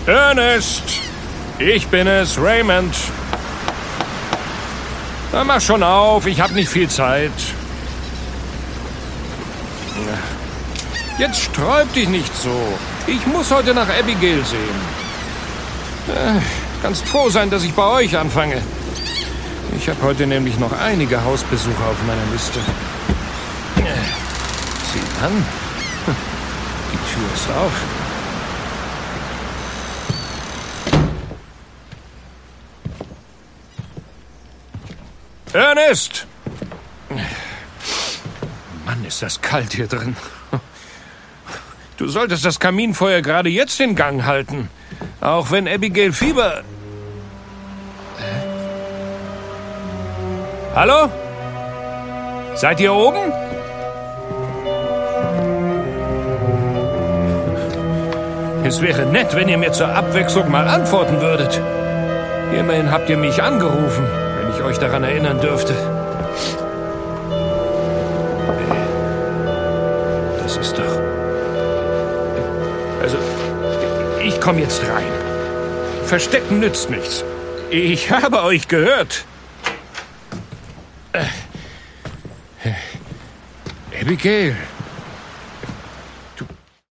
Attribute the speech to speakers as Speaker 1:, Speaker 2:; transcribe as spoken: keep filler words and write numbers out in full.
Speaker 1: Ernest! Ich bin es, Raymond. Na, mach schon auf, ich hab nicht viel Zeit. Jetzt sträub dich nicht so. Ich muss heute nach Abigail sehen. Äh, kannst froh sein, dass ich bei euch anfange. Ich habe heute nämlich noch einige Hausbesucher auf meiner Liste. Sieh an. Die Tür ist auf. Ernest! Mann, ist das kalt hier drin. Du solltest das Kaminfeuer gerade jetzt in Gang halten. Auch wenn Abigail Fieber... Hä? Hallo? Seid ihr oben? Es wäre nett, wenn ihr mir zur Abwechslung mal antworten würdet. Immerhin habt ihr mich angerufen, wenn ich euch daran erinnern dürfte. Das ist doch... Also, ich komme jetzt rein. Verstecken nützt nichts. Ich habe euch gehört. Abigail...